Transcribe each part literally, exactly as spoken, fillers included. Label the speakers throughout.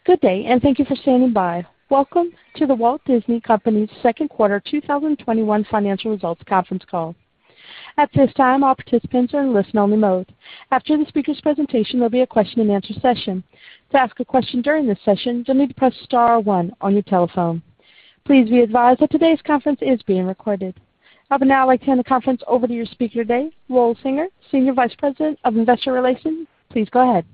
Speaker 1: Good day, and thank you for standing by. Welcome to The Walt Disney Company's second quarter two thousand twenty-one financial results conference call. At this time, all participants are in listen-only mode. After the speaker's presentation, there'll be a question-and-answer session. To ask a question during this session, you'll need to press star one on your telephone. Please be advised that today's conference is being recorded. I would now like to hand the conference over to your speaker today, Lowell Singer, Senior Vice President of Investor Relations. Please go ahead.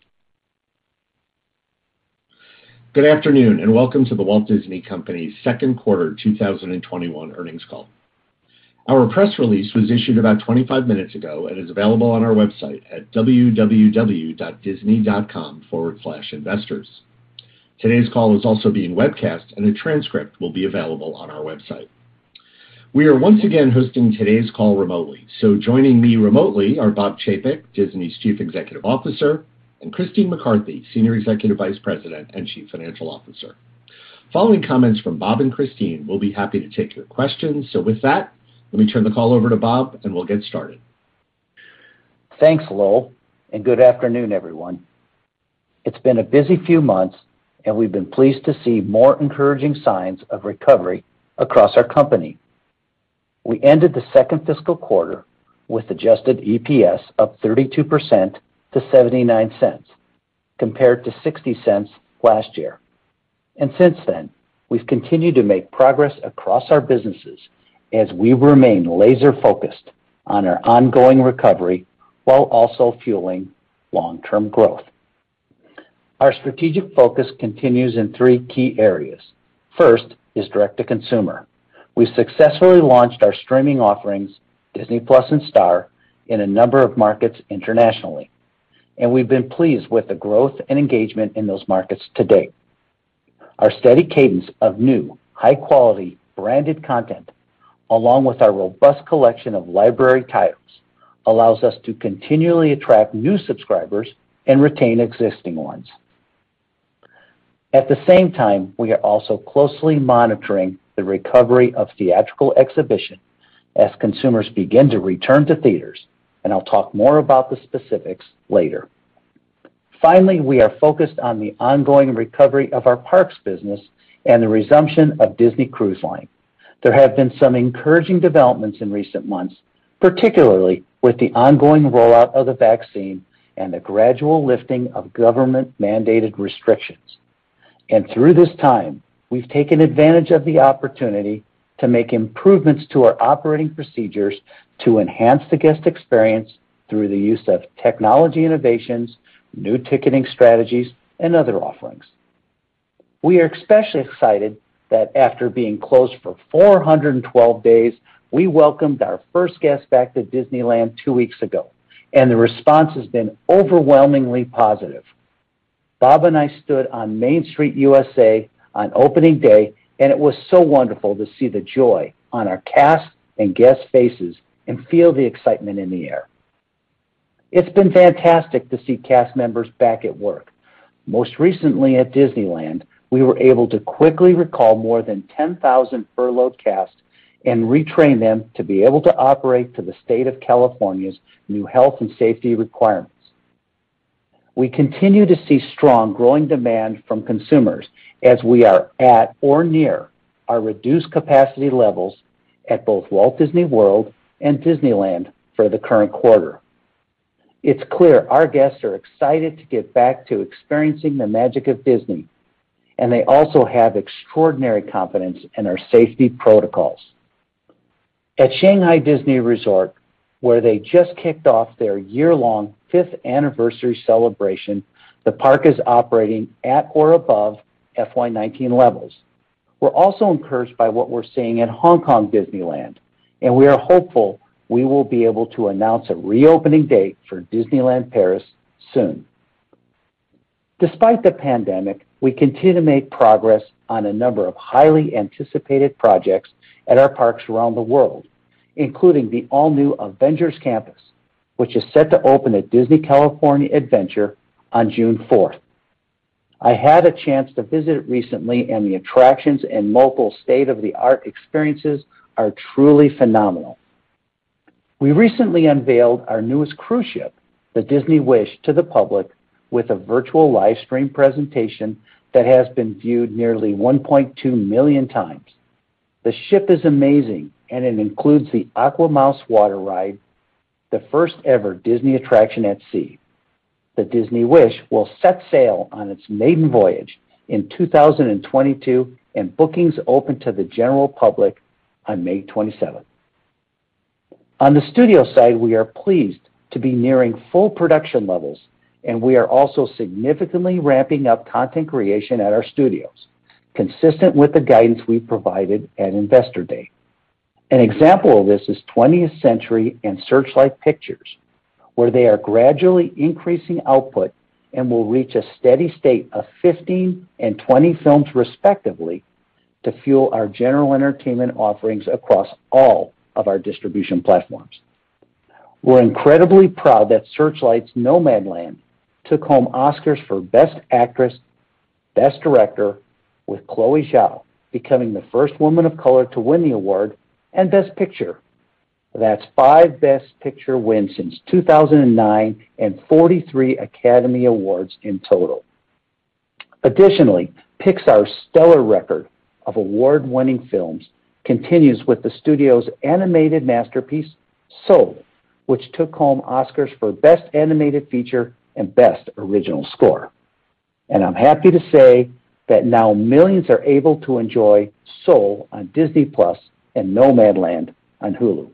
Speaker 2: Good afternoon, and welcome to The Walt Disney Company's second quarter two thousand twenty-one earnings call. Our press release was issued about twenty-five minutes ago and is available on our website at www.disney.com forward slash investors. Today's call is also being webcast, and a transcript will be available on our website. We are once again hosting today's call remotely, so joining me remotely are Bob Chapek, Disney's Chief Executive Officer, and Christine McCarthy, Senior Executive Vice President and Chief Financial Officer. Following comments from Bob and Christine, we'll be happy to take your questions. So with that, let me turn the call over to Bob, and we'll get started.
Speaker 3: Thanks, Lowell, and good afternoon, everyone. It's been a busy few months, and we've been pleased to see more encouraging signs of recovery across our company. We ended the second fiscal quarter with adjusted E P S up thirty-two percent to seventy-nine cents, compared to sixty cents last year. And since then, we've continued to make progress across our businesses as we remain laser-focused on our ongoing recovery while also fueling long-term growth. Our strategic focus continues in three key areas. First is direct-to-consumer. We've successfully launched our streaming offerings, Disney Plus and Star, in a number of markets internationally, and we've been pleased with the growth and engagement in those markets to date. Our steady cadence of new, high-quality, branded content, along with our robust collection of library titles, allows us to continually attract new subscribers and retain existing ones. At the same time, we are also closely monitoring the recovery of theatrical exhibition as consumers begin to return to theaters, and I'll talk more about the specifics later. Finally, we are focused on the ongoing recovery of our parks business and the resumption of Disney Cruise Line. There have been some encouraging developments in recent months, particularly with the ongoing rollout of the vaccine and the gradual lifting of government-mandated restrictions. And through this time, we've taken advantage of the opportunity to make improvements to our operating procedures to enhance the guest experience through the use of technology innovations, new ticketing strategies, and other offerings. We are especially excited that after being closed for four hundred twelve days, we welcomed our first guests back to Disneyland two weeks ago, and the response has been overwhelmingly positive. Bob and I stood on Main Street U S A on opening day, and it was so wonderful to see the joy on our cast and guest faces and feel the excitement in the air. It's been fantastic to see cast members back at work. Most recently at Disneyland, we were able to quickly recall more than ten thousand furloughed cast and retrain them to be able to operate to the state of California's new health and safety requirements. We continue to see strong growing demand from consumers as we are at or near our reduced capacity levels at both Walt Disney World and Disneyland for the current quarter. It's clear our guests are excited to get back to experiencing the magic of Disney, and they also have extraordinary confidence in our safety protocols. At Shanghai Disney Resort, where they just kicked off their year-long fifth anniversary celebration, the park is operating at or above F Y nineteen levels. We're also encouraged by what we're seeing at Hong Kong Disneyland, and we are hopeful we will be able to announce a reopening date for Disneyland Paris soon. Despite the pandemic, we continue to make progress on a number of highly anticipated projects at our parks around the world, including the all-new Avengers Campus, which is set to open at Disney California Adventure on June fourth. I had a chance to visit it recently, and the attractions and local state-of-the-art experiences are truly phenomenal. We recently unveiled our newest cruise ship, the Disney Wish, to the public with a virtual live stream presentation that has been viewed nearly one point two million times. The ship is amazing, and it includes the Aquamouse water ride, the first ever Disney attraction at sea. The Disney Wish will set sail on its maiden voyage in two thousand twenty-two, and bookings open to the general public on May twenty-seventh. On the studio side, we are pleased to be nearing full production levels, and we are also significantly ramping up content creation at our studios, consistent with the guidance we provided at Investor Day. An example of this is twentieth Century and Searchlight Pictures, where they are gradually increasing output and will reach a steady state of fifteen and twenty films respectively to fuel our general entertainment offerings across all of our distribution platforms. We're incredibly proud that Searchlight's Nomadland took home Oscars for Best Actress, Best Director, with Chloe Zhao becoming the first woman of color to win the award, and Best Picture. That's five Best Picture wins since two thousand nine and forty-three Academy Awards in total. Additionally, Pixar's stellar record of award-winning films continues with the studio's animated masterpiece, Soul, which took home Oscars for Best Animated Feature and Best Original Score. And I'm happy to say that now millions are able to enjoy Soul on Disney Plus and Nomadland on Hulu.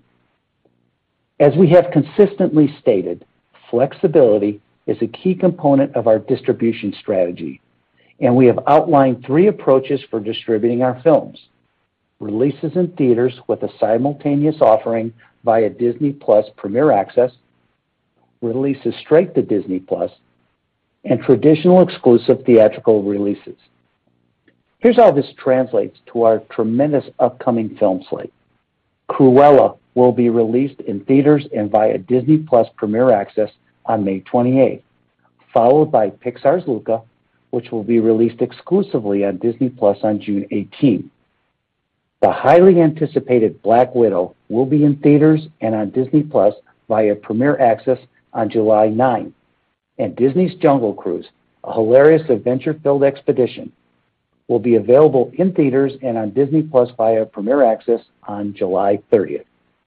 Speaker 3: As we have consistently stated, flexibility is a key component of our distribution strategy, and we have outlined three approaches for distributing our films: releases in theaters with a simultaneous offering via Disney Plus Premier Access, releases straight to Disney Plus, and traditional exclusive theatrical releases. Here's how this translates to our tremendous upcoming film slate. Cruella will be released in theaters and via Disney Plus Premier Access on May twenty-eighth, followed by Pixar's Luca, which will be released exclusively on Disney Plus on June eighteenth. The highly anticipated Black Widow will be in theaters and on Disney Plus via Premier Access on July ninth, and Disney's Jungle Cruise, a hilarious adventure-filled expedition, will be available in theaters and on Disney Plus via Premier Access on July thirtieth.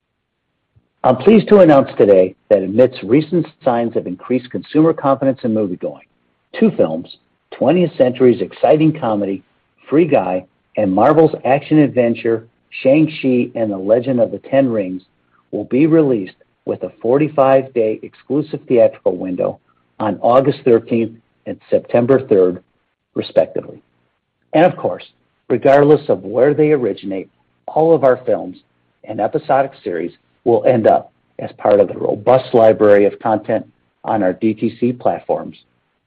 Speaker 3: I'm pleased to announce today that amidst recent signs of increased consumer confidence in moviegoing, two films, twentieth Century's exciting comedy, Free Guy, and Marvel's action-adventure, Shang-Chi and the Legend of the Ten Rings, will be released with a forty-five day exclusive theatrical window on August thirteenth and September third, respectively. And of course, regardless of where they originate, all of our films and episodic series will end up as part of the robust library of content on our D T C platforms.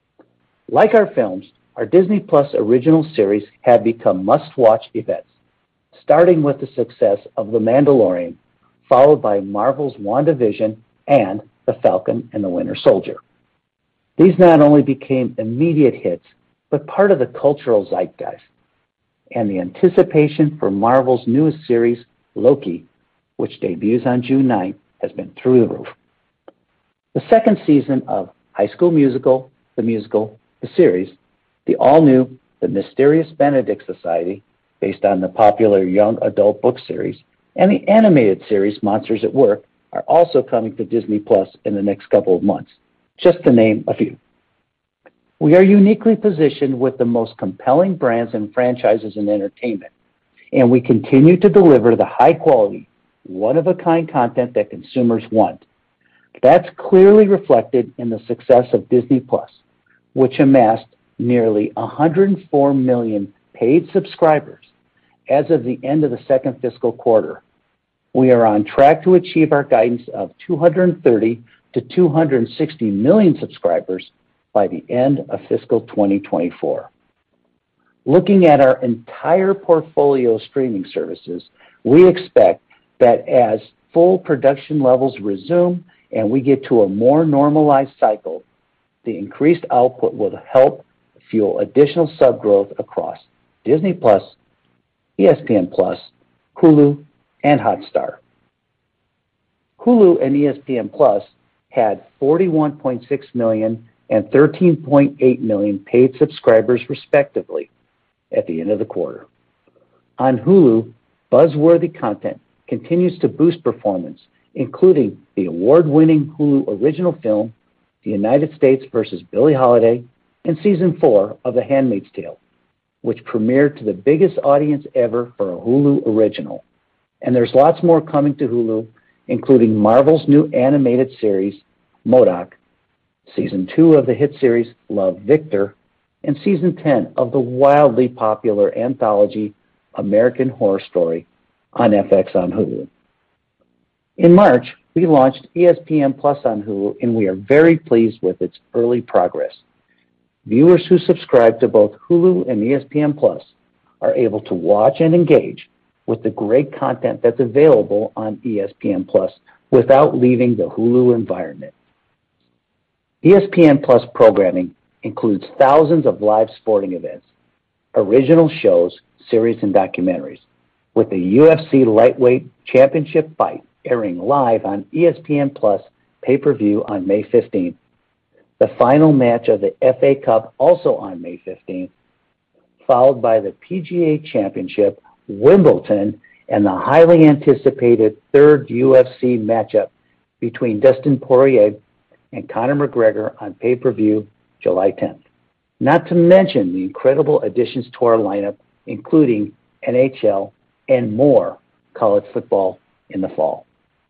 Speaker 3: Like our films, our Disney Plus original series have become must-watch events, starting with the success of The Mandalorian, followed by Marvel's WandaVision and The Falcon and the Winter Soldier. These not only became immediate hits, but part of the cultural zeitgeist, and the anticipation for Marvel's newest series, Loki, which debuts on June ninth, has been through the roof. The second season of High School Musical, the musical, the series, the all-new The Mysterious Benedict Society, based on the popular young adult book series, and the animated series Monsters at Work are also coming to Disney Plus in the next couple of months, just to name a few. We are uniquely positioned with the most compelling brands and franchises in entertainment, and we continue to deliver the high-quality, one-of-a-kind content that consumers want. That's clearly reflected in the success of Disney Plus, which amassed nearly one hundred four million paid subscribers as of the end of the second fiscal quarter. We are on track to achieve our guidance of two hundred thirty to two hundred sixty million subscribers by the end of fiscal twenty twenty-four. Looking at our entire portfolio of streaming services, we expect that as full production levels resume and we get to a more normalized cycle, the increased output will help fuel additional sub growth across Disney Plus, E S P N Plus, Hulu, and Hotstar. Hulu and E S P N Plus had forty-one point six million and thirteen point eight million paid subscribers respectively at the end of the quarter. On Hulu, buzzworthy content continues to boost performance, including the award-winning Hulu original film, The United States versus Billie Holiday, and Season four of The Handmaid's Tale, which premiered to the biggest audience ever for a Hulu original. And there's lots more coming to Hulu, including Marvel's new animated series, MODOK, Season two of the hit series Love, Victor, and Season ten of the wildly popular anthology American Horror Story on F X on Hulu. In March, we launched E S P N Plus on Hulu, and we are very pleased with its early progress. Viewers who subscribe to both Hulu and E S P N Plus are able to watch and engage with the great content that's available on E S P N Plus without leaving the Hulu environment. E S P N Plus programming includes thousands of live sporting events, original shows, series, and documentaries, with the U F C Lightweight Championship fight airing live on E S P N Plus pay-per-view on May fifteenth. The final match of the F A Cup also on May fifteenth, followed by the P G A Championship, Wimbledon, and the highly anticipated third U F C matchup between Dustin Poirier and Conor McGregor on pay-per-view July tenth. Not to mention the incredible additions to our lineup, including N H L and more college football in the fall.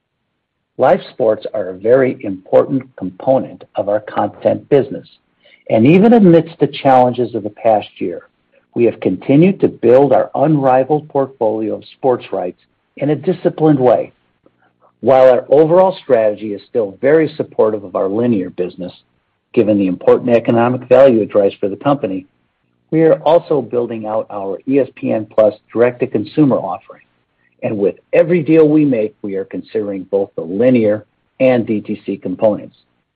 Speaker 3: Live sports are a very important component of our content business, and even amidst the challenges of the past year, we have continued to build our unrivaled portfolio of sports rights in a disciplined way. While our overall strategy is still very supportive of our linear business, given the important economic value it drives for the company, we are also building out our E S P N Plus direct-to-consumer offering. And with every deal we make, we are considering both the linear and D T C components.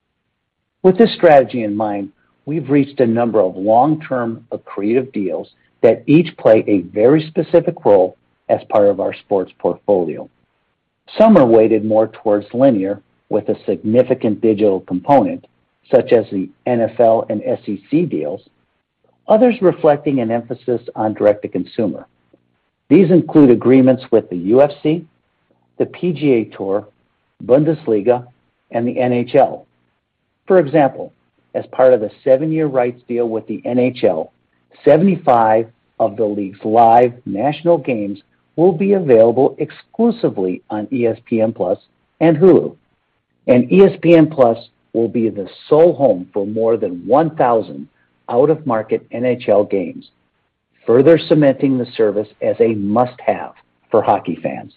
Speaker 3: With this strategy in mind, we've reached a number of long-term accretive deals that each play a very specific role as part of our sports portfolio. Some are weighted more towards linear with a significant digital component, such as the N F L and S E C deals, others reflecting an emphasis on direct-to-consumer. These include agreements with the U F C, the P G A Tour, Bundesliga, and the N H L. For example, as part of the seven-year rights deal with the N H L, seventy-five of the league's live national games will be available exclusively on E S P N Plus and Hulu. And E S P N Plus will be the sole home for more than one thousand out-of-market N H L games, further cementing the service as a must-have for hockey fans.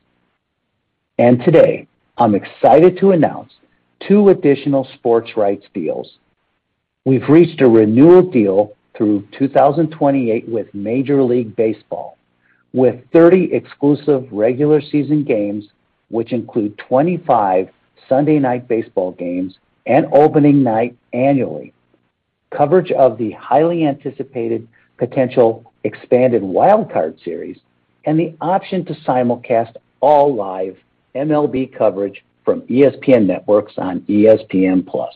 Speaker 3: And today, I'm excited to announce two additional sports rights deals. We've reached a renewal deal through two thousand twenty-eight with Major League Baseball, with thirty exclusive regular season games, which include twenty-five Sunday night baseball games and opening night annually. Coverage of the highly anticipated potential expanded wildcard series, and the option to simulcast all live M L B coverage from E S P N networks on E S P N Plus.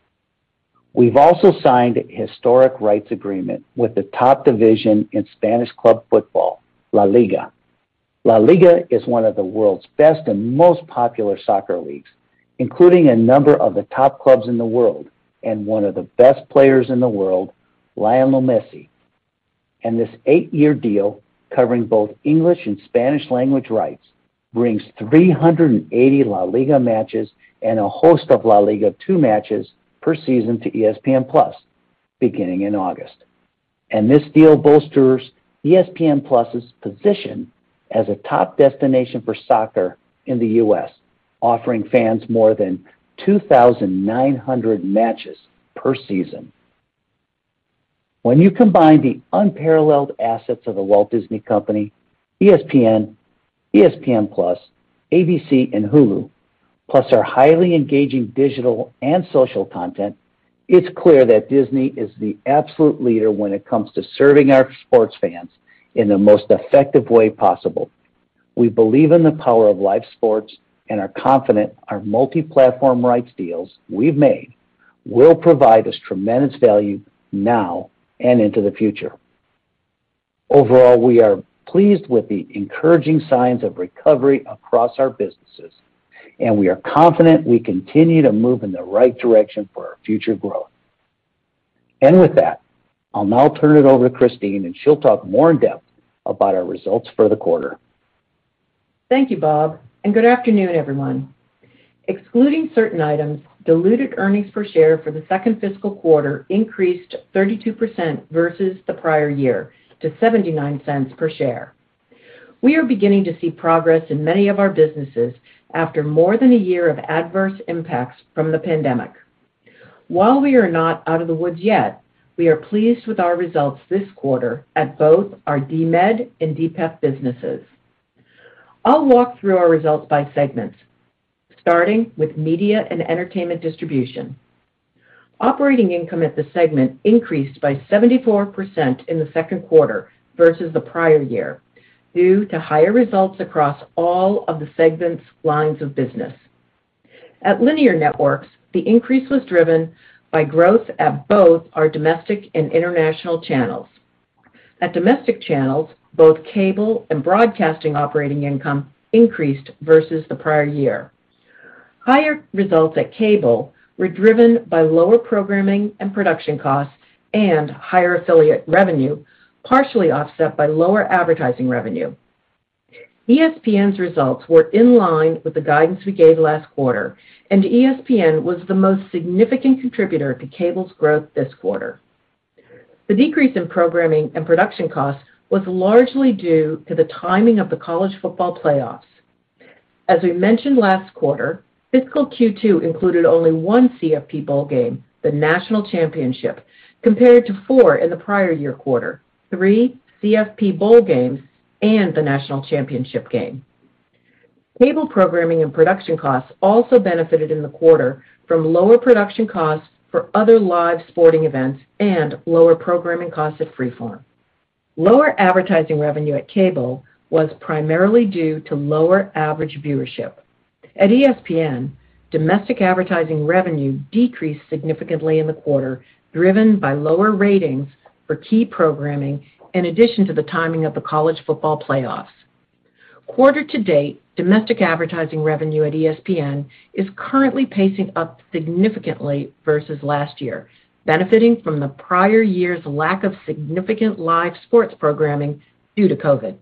Speaker 3: We've also signed a historic rights agreement with the top division in Spanish club football, La Liga. La Liga is one of the world's best and most popular soccer leagues, including a number of the top clubs in the world and one of the best players in the world, Lionel Messi. And this eight-year deal, covering both English and Spanish language rights, brings three hundred eighty La Liga matches and a host of La Liga two matches per season to E S P N Plus, beginning in August. And this deal bolsters E S P N Plus's position as a top destination for soccer in the U S, offering fans more than two thousand nine hundred matches per season. When you combine the unparalleled assets of the Walt Disney Company, E S P N, E S P N Plus, A B C, and Hulu, plus our highly engaging digital and social content, it's clear that Disney is the absolute leader when it comes to serving our sports fans in the most effective way possible. We believe in the power of live sports and are confident our multi-platform rights deals we've made will provide us tremendous value now and into the future. Overall, we are pleased with the encouraging signs of recovery across our businesses, and we are confident we continue to move in the right direction for our future growth. And with that, I'll now turn it over to Christine, and she'll talk more in depth about our results for the quarter.
Speaker 4: Thank you, Bob, and good afternoon, everyone. Excluding certain items, diluted earnings per share for the second fiscal quarter increased thirty-two percent versus the prior year to seventy-nine cents per share. We are beginning to see progress in many of our businesses after more than a year of adverse impacts from the pandemic. While we are not out of the woods yet, we are pleased with our results this quarter at both our D M E D and D P E P businesses. I'll walk through our results by segments, starting with Media and Entertainment Distribution. Operating income at the segment increased by seventy-four percent in the second quarter versus the prior year, due to higher results across all of the segment's lines of business. At Linear Networks, the increase was driven by growth at both our domestic and international channels. At domestic channels, both cable and broadcasting operating income increased versus the prior year. Higher results at cable were driven by lower programming and production costs and higher affiliate revenue, partially offset by lower advertising revenue. E S P N's results were in line with the guidance we gave last quarter, and E S P N was the most significant contributor to cable's growth this quarter. The decrease in programming and production costs was largely due to the timing of the college football playoffs. As we mentioned last quarter, fiscal Q two included only one C F P bowl game, the National Championship, compared to four in the prior year quarter, three C F P bowl games, and the National Championship game. Cable programming and production costs also benefited in the quarter from lower production costs for other live sporting events and lower programming costs at Freeform. Lower advertising revenue at cable was primarily due to lower average viewership. At E S P N, domestic advertising revenue decreased significantly in the quarter, driven by lower ratings for key programming in addition to the timing of the college football playoffs. Quarter to date, domestic advertising revenue at E S P N is currently pacing up significantly versus last year, benefiting from the prior year's lack of significant live sports programming due to COVID.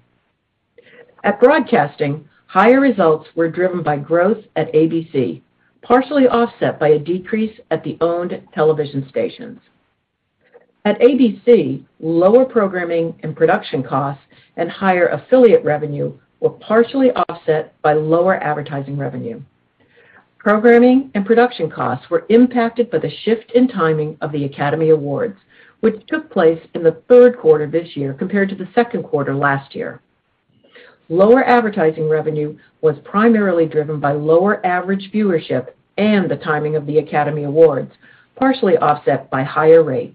Speaker 4: At broadcasting, higher results were driven by growth at A B C, partially offset by a decrease at the owned television stations. At A B C, lower programming and production costs and higher affiliate revenue were partially offset by lower advertising revenue. Programming and production costs were impacted by the shift in timing of the Academy Awards, which took place in the third quarter this year compared to the second quarter last year. Lower advertising revenue was primarily driven by lower average viewership and the timing of the Academy Awards, partially offset by higher rates.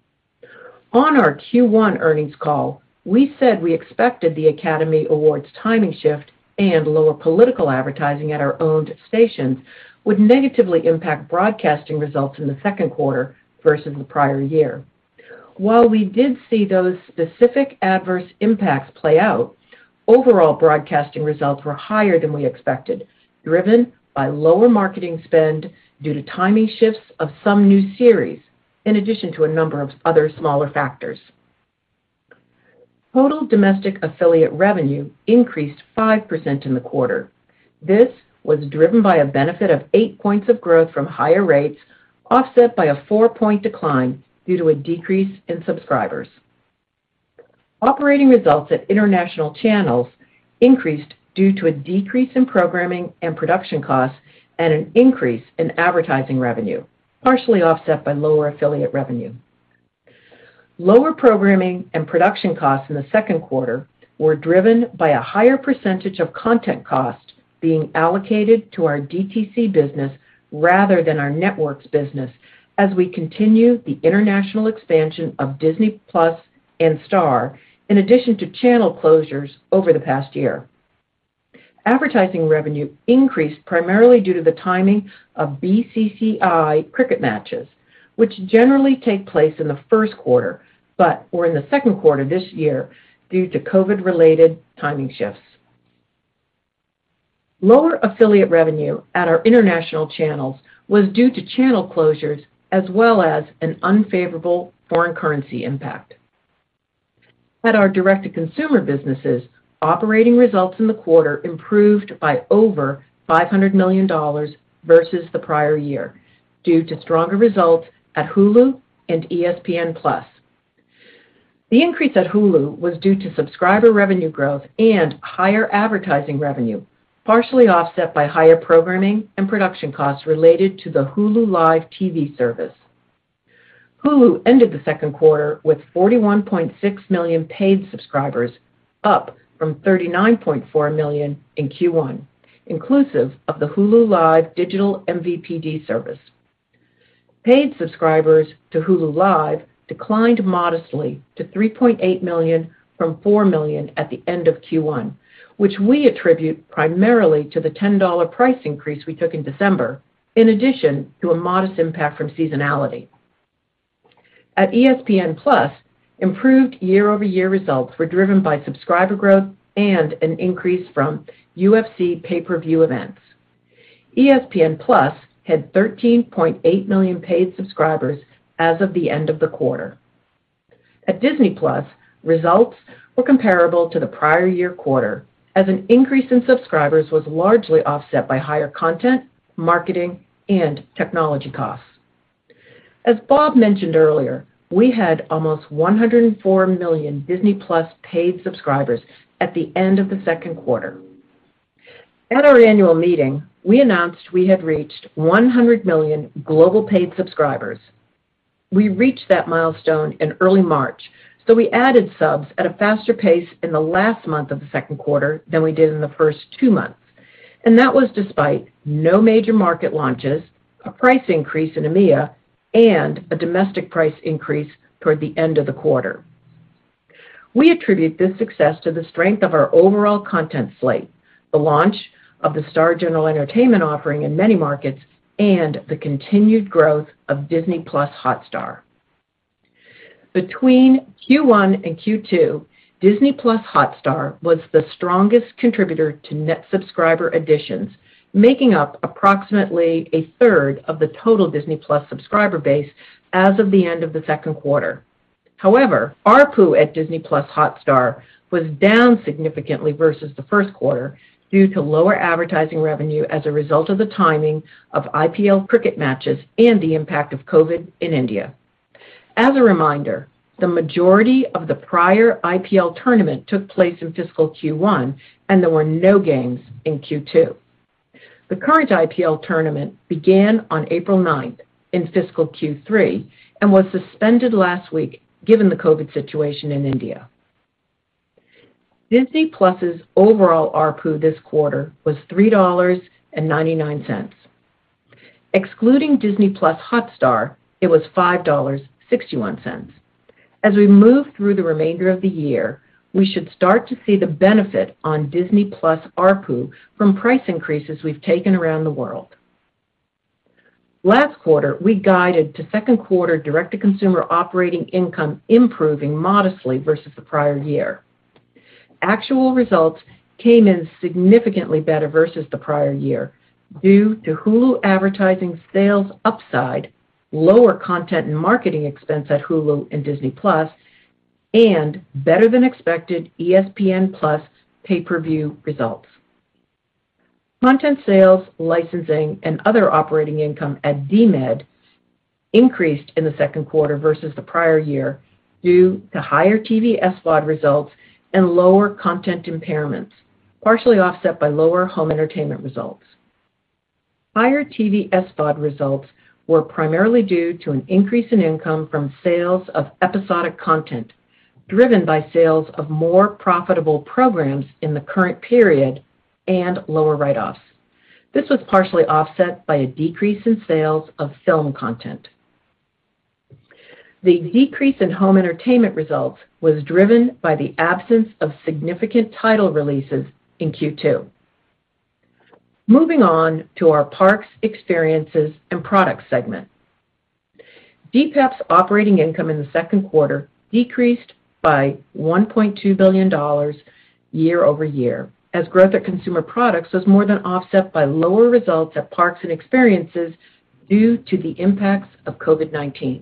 Speaker 4: On our Q one earnings call, we said we expected the Academy Awards timing shift and lower political advertising at our owned stations would negatively impact broadcasting results in the second quarter versus the prior year. While we did see those specific adverse impacts play out, overall broadcasting results were higher than we expected, driven by lower marketing spend due to timing shifts of some new series, in addition to a number of other smaller factors. Total domestic affiliate revenue increased five percent in the quarter. This was driven by a benefit of eight points of growth from higher rates, offset by a four-point decline due to a decrease in subscribers. Operating results at international channels increased due to a decrease in programming and production costs and an increase in advertising revenue, partially offset by lower affiliate revenue. Lower programming and production costs in the second quarter were driven by a higher percentage of content cost being allocated to our D T C business rather than our networks business as we continue the international expansion of Disney Plus and Star, in addition to channel closures over the past year. Advertising revenue increased primarily due to the timing of B C C I cricket matches, which generally take place in the first quarter, but were in the second quarter this year due to COVID-related timing shifts. Lower affiliate revenue at our international channels was due to channel closures as well as an unfavorable foreign currency impact. At our direct-to-consumer businesses, operating results in the quarter improved by over five hundred million dollars versus the prior year due to stronger results at Hulu and E S P N plus. The increase at Hulu was due to subscriber revenue growth and higher advertising revenue, partially offset by higher programming and production costs related to the Hulu Live T V service. Hulu ended the second quarter with forty-one point six million paid subscribers, up from thirty-nine point four million in Q one, inclusive of the Hulu Live digital M V P D service. Paid subscribers to Hulu Live declined modestly to three point eight million from four million at the end of Q one, which we attribute primarily to the ten dollar price increase we took in December, in addition to a modest impact from seasonality. At E S P N plus, improved year-over-year results were driven by subscriber growth and an increase from U F C pay-per-view events. E S P N plus had thirteen point eight million paid subscribers as of the end of the quarter. At Disney plus, results were comparable to the prior year quarter, as an increase in subscribers was largely offset by higher content, marketing, and technology costs. As Bob mentioned earlier, we had almost one hundred four million Disney plus paid subscribers at the end of the second quarter. At our annual meeting, we announced we had reached one hundred million global paid subscribers. We reached that milestone in early March, so we added subs at a faster pace in the last month of the second quarter than we did in the first two months. And that was despite no major market launches, a price increase in EMEA, and a domestic price increase toward the end of the quarter. We attribute this success to the strength of our overall content slate, the launch of the Star General Entertainment offering in many markets, and the continued growth of Disney plus Hotstar. Between Q one and Q two, Disney plus Hotstar was the strongest contributor to net subscriber additions, making up approximately a third of the total Disney plus subscriber base as of the end of the second quarter. However, A R P U at Disney plus Hotstar was down significantly versus the first quarter due to lower advertising revenue as a result of the timing of I P L cricket matches and the impact of COVID in India. As a reminder, the majority of the prior I P L tournament took place in fiscal Q one, and there were no games in Q two. The current I P L tournament began on April ninth in fiscal Q three and was suspended last week given the COVID situation in India. Disney Plus's overall A R P U this quarter was three dollars and ninety-nine cents. Excluding Disney Plus Hotstar, it was five dollars and sixty-one cents. As we move through the remainder of the year, we should start to see the benefit on Disney Plus A R P U from price increases we've taken around the world. Last quarter, we guided to second quarter direct-to-consumer operating income improving modestly versus the prior year. Actual results came in significantly better versus the prior year due to Hulu advertising sales upside, lower content and marketing expense at Hulu and Disney plus, and better than expected E S P N plus pay-per-view results. Content sales, licensing, and other operating income at D M E D increased in the second quarter versus the prior year due to higher T V S V O D results and lower content impairments, partially offset by lower home entertainment results. Higher T V S V O D results were primarily due to an increase in income from sales of episodic content, driven by sales of more profitable programs in the current period and lower write-offs. This was partially offset by a decrease in sales of film content. The decrease in home entertainment results was driven by the absence of significant title releases in Q two. Moving on to our Parks, Experiences, and Products segment. D P E P's operating income in the second quarter decreased by one point two billion dollars year over year, as growth at Consumer Products was more than offset by lower results at Parks and Experiences due to the impacts of COVID nineteen.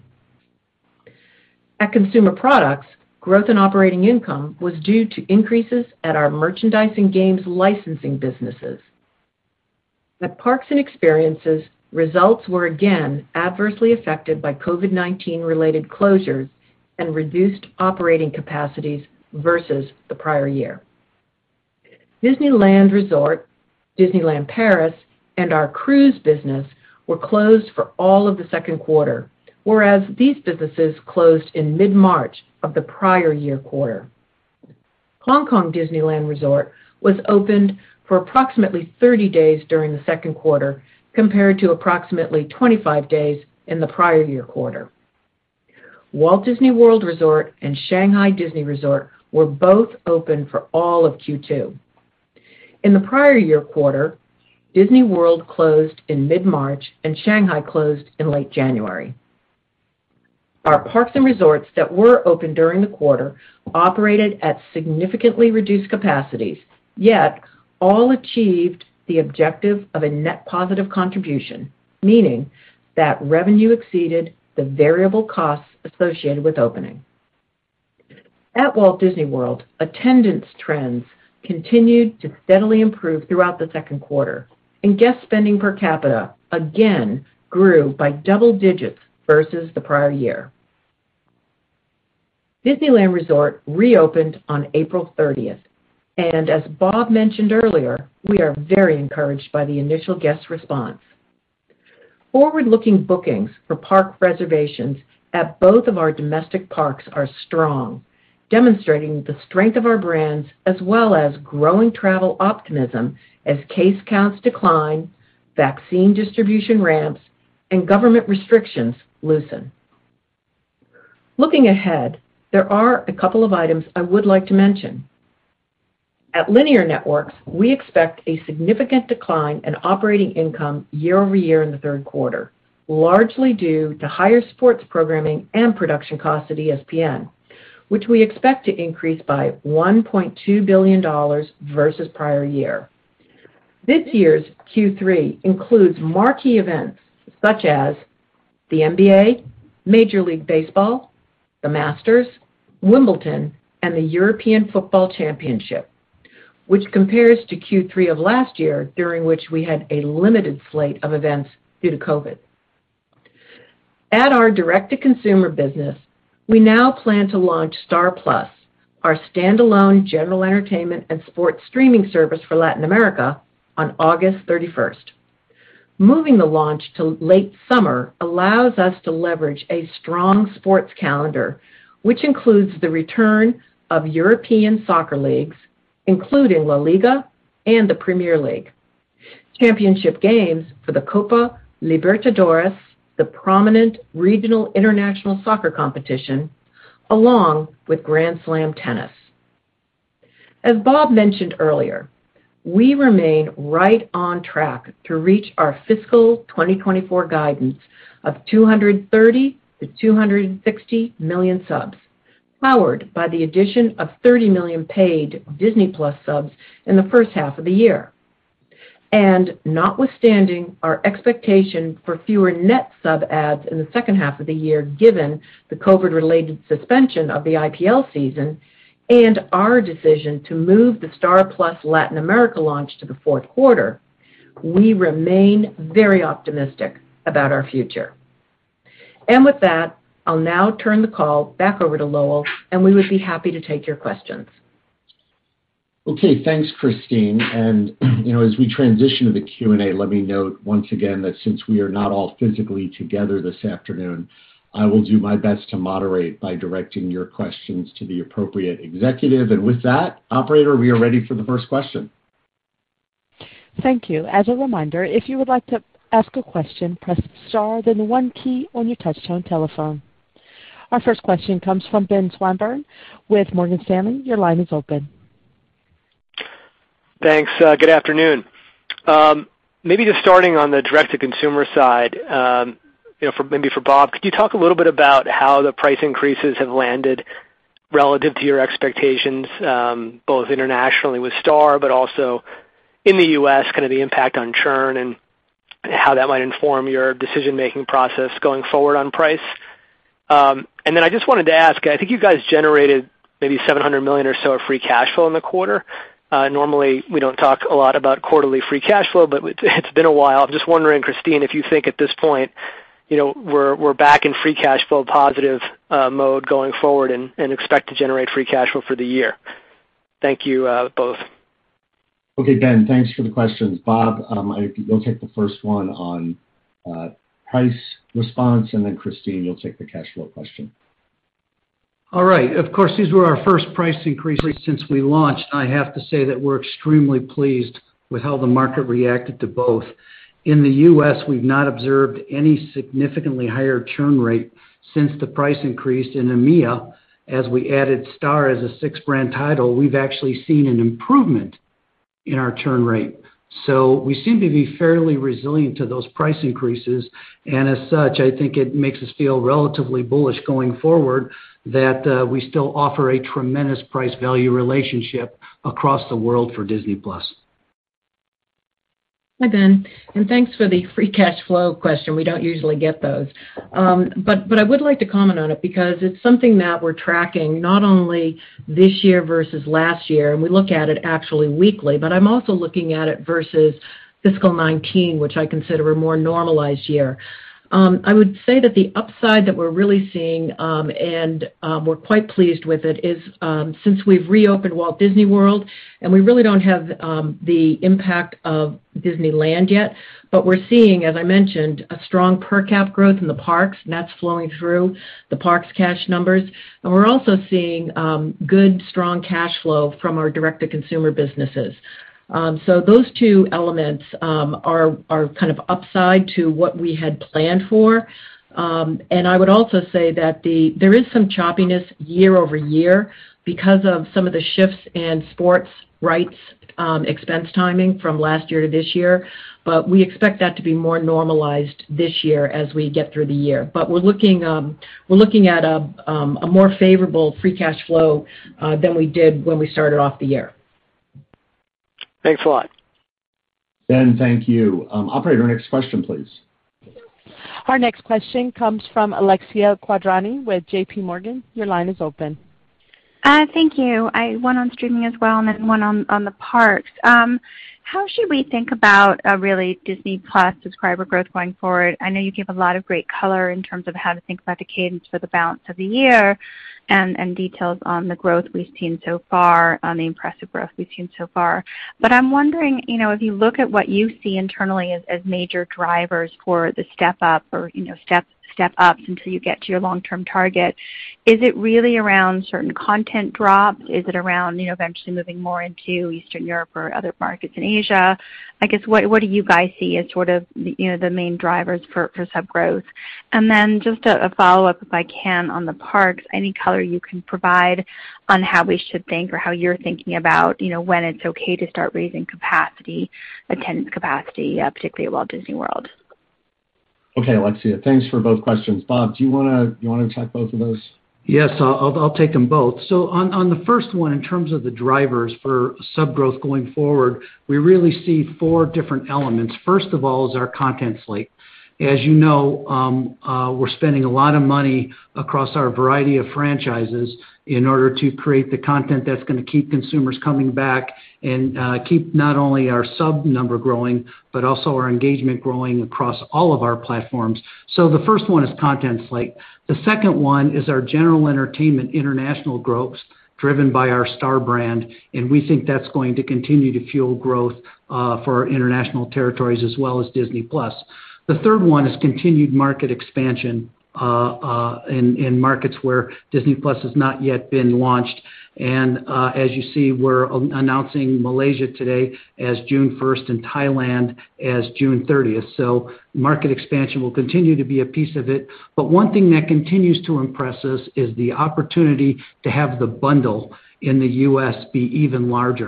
Speaker 4: At Consumer Products, growth in operating income was due to increases at our merchandise and games licensing businesses. At Parks and Experiences, results were again adversely affected by COVID nineteen related closures and reduced operating capacities versus the prior year. Disneyland Resort, Disneyland Paris, and our cruise business were closed for all of the second quarter, whereas these businesses closed in mid-March of the prior year quarter. Hong Kong Disneyland Resort was opened for approximately thirty days during the second quarter, compared to approximately twenty-five days in the prior year quarter. Walt Disney World Resort and Shanghai Disney Resort were both open for all of Q two. In the prior year quarter, Disney World closed in mid-March and Shanghai closed in late January. Our parks and resorts that were open during the quarter operated at significantly reduced capacities, yet all achieved the objective of a net positive contribution, meaning that revenue exceeded the variable costs associated with opening. At Walt Disney World, attendance trends continued to steadily improve throughout the second quarter, and guest spending per capita again grew by double digits versus the prior year. Disneyland Resort reopened on April thirtieth, and as Bob mentioned earlier, we are very encouraged by the initial guest response. Forward-looking bookings for park reservations at both of our domestic parks are strong, demonstrating the strength of our brands as well as growing travel optimism as case counts decline, vaccine distribution ramps, and government restrictions loosen. Looking ahead, there are a couple of items I would like to mention. At Linear Networks, we expect a significant decline in operating income year over year in the third quarter, largely due to higher sports programming and production costs at E S P N, which we expect to increase by one point two billion dollars versus prior year. This year's Q three includes marquee events such as the N B A, Major League Baseball, the Masters, Wimbledon, and the European Football Championship, which compares to Q three of last year, during which we had a limited slate of events due to COVID. At our direct-to-consumer business, we now plan to launch Star Plus, our standalone general entertainment and sports streaming service for Latin America, on August thirty-first. Moving the launch to late summer allows us to leverage a strong sports calendar, which includes the return of European soccer leagues, including La Liga and the Premier League, championship games for the Copa Libertadores, the prominent regional international soccer competition, along with Grand Slam tennis. As Bob mentioned earlier, we remain right on track to reach our fiscal twenty twenty-four guidance of two hundred thirty to two hundred sixty million subs, powered by the addition of thirty million paid Disney Plus subs in the first half of the year. And notwithstanding our expectation for fewer net sub adds in the second half of the year given the COVID-related suspension of the I P L season and our decision to move the Star Plus Latin America launch to the fourth quarter, we remain very optimistic about our future. And with that, I'll now turn the call back over to Lowell, and we would be happy to take your questions.
Speaker 2: Okay, thanks, Christine. And you know, as we transition to the Q and A, let me note once again that since we are not all physically together this afternoon, I will do my best to moderate by directing your questions to the appropriate executive. And with that, operator, we are ready for the first question.
Speaker 1: Thank you. As a reminder, if you would like to ask a question, press star, then the one key on your touchtone telephone. Our first question comes from Ben Swinburne with Morgan Stanley. Your line is open.
Speaker 5: Thanks. Uh, good afternoon. Um, maybe just starting on the direct-to-consumer side, um, you know, for maybe for Bob, could you talk a little bit about how the price increases have landed relative to your expectations, um, both internationally with Star, but also in the U S, kind of the impact on churn and how that might inform your decision-making process going forward on price? Um, and then I just wanted to ask, I think you guys generated maybe seven hundred million dollars or so of free cash flow in the quarter. Uh, normally, we don't talk a lot about quarterly free cash flow, but it's been a while. I'm just wondering, Christine, if you think at this point, you know, we're we're back in free cash flow positive uh, mode going forward and, and expect to generate free cash flow for the year. Thank you uh, both.
Speaker 2: Okay, Ben, thanks for the questions. Bob, um, I, you'll take the first one on uh, price response, and then Christine, you'll take the cash flow question.
Speaker 6: All right. Of course, these were our first price increases since we launched. I have to say that we're extremely pleased with how the market reacted to both. In the U S, we've not observed any significantly higher churn rate since the price increase. In EMEA, as we added Star as a six-brand title, we've actually seen an improvement in our churn rate. So we seem to be fairly resilient to those price increases, and as such, I think it makes us feel relatively bullish going forward that uh, we still offer a tremendous price-value relationship across the world for Disney Plus.
Speaker 4: Hi, Ben, and thanks for the free cash flow question. We don't usually get those. Um, but, but I would like to comment on it because it's something that we're tracking not only this year versus last year, and we look at it actually weekly, but I'm also looking at it versus fiscal nineteen, which I consider a more normalized year. Um, I would say that the upside that we're really seeing, um, and um, we're quite pleased with it, is um, since we've reopened Walt Disney World, and we really don't have um, the impact of Disneyland yet, but we're seeing, as I mentioned, a strong per cap growth in the parks, and that's flowing through the parks cash numbers. And we're also seeing um, good, strong cash flow from our direct-to-consumer businesses. Um, so those two elements um, are, are kind of upside to what we had planned for. Um, and I would also say that the there is some choppiness year over year because of some of the shifts in sports rights um, expense timing from last year to this year. But we expect that to be more normalized this year as we get through the year. But we're looking um, we're looking at a, um, a more favorable free cash flow uh, than we did when we started off the year.
Speaker 5: Thanks a lot.
Speaker 2: Ben, thank you. Um, operator, next question, please.
Speaker 1: Our next question comes from Alexia Quadrani with J P Morgan. Your line is open.
Speaker 7: Uh, thank you. I one on streaming as well, and then one on, on the parks. Um, how should we think about uh, really Disney Plus subscriber growth going forward? I know you gave a lot of great color in terms of how to think about the cadence for the balance of the year, and, and details on the growth we've seen so far, on the impressive growth we've seen so far. But I'm wondering, you know, if you look at what you see internally as, as major drivers for the step up or, you know, step step ups until you get to your long-term target, is it really around certain content drops? Is it around, you know, eventually moving more into Eastern Europe or other markets in Asia? I guess what what do you guys see as sort of, you know, the main drivers for, for sub growth? And then just a, a follow-up, if I can, on the parks, any color you can provide on how we should think or how you're thinking about, you know, when it's okay to start raising capacity, attendance capacity, uh, particularly at Walt Disney World.
Speaker 2: Okay, Alexia, thanks for both questions. Bob, do you want to you want to check both of those?
Speaker 6: Yes, I'll, I'll take them both. So on, on the first one, in terms of the drivers for sub growth going forward, we really see four different elements. First of all is our content slate. As you know, um, uh, we're spending a lot of money across our variety of franchises in order to create the content that's going to keep consumers coming back and uh, keep not only our sub number growing, but also our engagement growing across all of our platforms. So the first one is content slate. The second one is our general entertainment international growth, driven by our Star brand, and we think that's going to continue to fuel growth uh, for our international territories as well as Disney Plus. The third one is continued market expansion uh, uh, in, in markets where Disney Plus has not yet been launched. And uh, as you see, we're announcing Malaysia today as June first and Thailand as June thirtieth. So market expansion will continue to be a piece of it. But one thing that continues to impress us is the opportunity to have the bundle in the U S be even larger.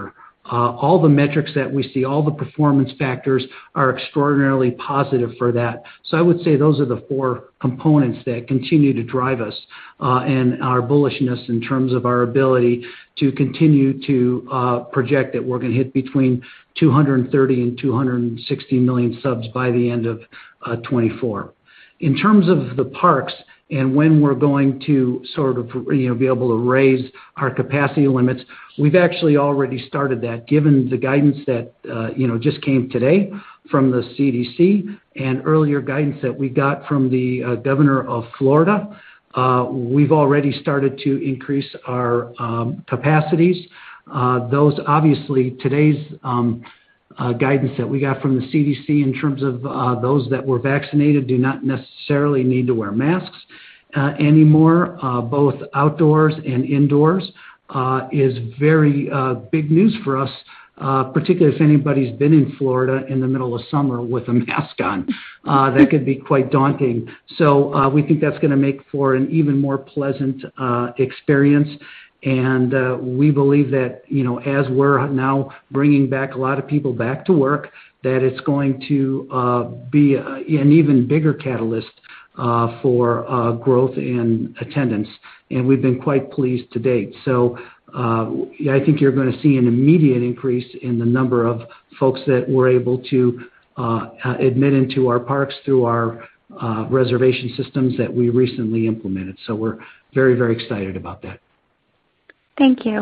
Speaker 6: Uh, all the metrics that we see, all the performance factors are extraordinarily positive for that. So I would say those are the four components that continue to drive us uh, and our bullishness in terms of our ability to continue to uh, project that we're going to hit between two hundred thirty and two hundred sixty million subs by the end of uh, twenty-four. In terms of the parks, and when we're going to sort of, you know, be able to raise our capacity limits, we've actually already started that, given the guidance that, uh, you know, just came today from the C D C and earlier guidance that we got from the uh, governor of Florida. Uh, we've already started to increase our um, capacities. Uh, those, obviously, today's um, Uh, guidance that we got from the C D C in terms of uh, those that were vaccinated do not necessarily need to wear masks uh, anymore, uh, both outdoors and indoors, uh, is very uh, big news for us, uh, particularly if anybody's been in Florida in the middle of summer with a mask on. Uh, that could be quite daunting. So uh, we think that's going to make for an even more pleasant uh, experience. And uh, we believe that, you know, as we're now bringing back a lot of people back to work, that it's going to uh, be a, an even bigger catalyst uh, for uh, growth and attendance. And we've been quite pleased to date. So uh, I think you're going to see an immediate increase in the number of folks that we're able to uh, admit into our parks through our uh, reservation systems that we recently implemented. So we're very, very excited about that.
Speaker 7: Thank you.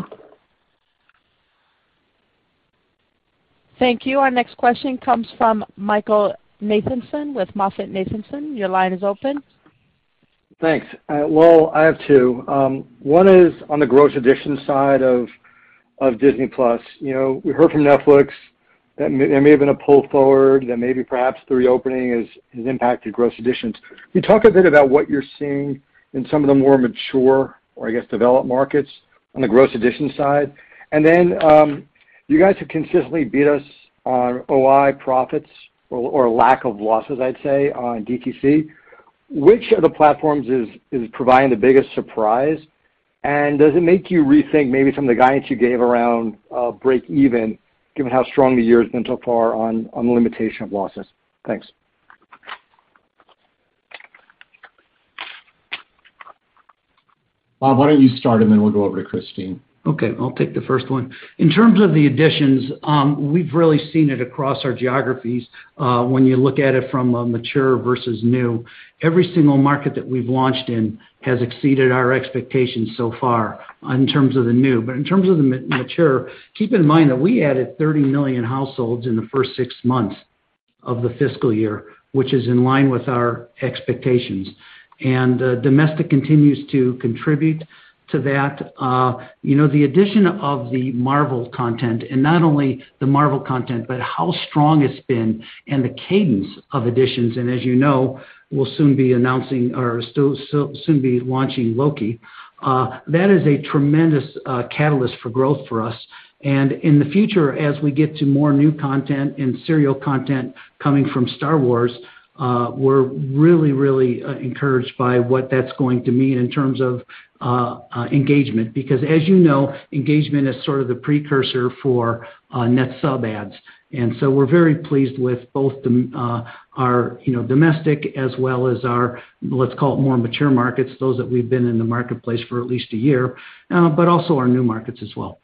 Speaker 1: Thank you. Our next question comes from Michael Nathanson with MoffettNathanson. Your line is open.
Speaker 8: Thanks. Uh, well, I have two. Um, one is on the gross addition side of of Disney Plus. You know, we heard from Netflix that may, there may have been a pull forward, that maybe perhaps the reopening has, has impacted gross additions. Can you talk a bit about what you're seeing in some of the more mature, or I guess developed markets on the gross addition side? And then um, you guys have consistently beat us on O I profits, or, or lack of losses, I'd say, on D T C. Which of the platforms is, is providing the biggest surprise? And does it make you rethink maybe some of the guidance you gave around uh, break even, given how strong the year has been so far on, on the limitation of losses? Thanks.
Speaker 2: Bob, why don't you start, and then we'll go over to Christine.
Speaker 6: Okay, I'll take the first one. In terms of the additions, um, we've really seen it across our geographies uh, when you look at it from a mature versus new. Every single market that we've launched in has exceeded our expectations so far in terms of the new. But in terms of the mature, keep in mind that we added thirty million households in the first six months of the fiscal year, which is in line with our expectations. And uh, domestic continues to contribute to that. Uh, you know, the addition of the Marvel content, and not only the Marvel content, but how strong it's been, and the cadence of additions. And as you know, we'll soon be announcing, or still, still soon be launching Loki. Uh, that is a tremendous uh, catalyst for growth for us. And in the future, as we get to more new content and serial content coming from Star Wars, Uh, we're really, really uh, encouraged by what that's going to mean in terms of uh, uh, engagement, because as you know, engagement is sort of the precursor for uh, net sub ads. And so we're very pleased with both the, uh, our you know, domestic as well as our, let's call it more mature markets, those that we've been in the marketplace for at least a year, uh, but also our new markets as well.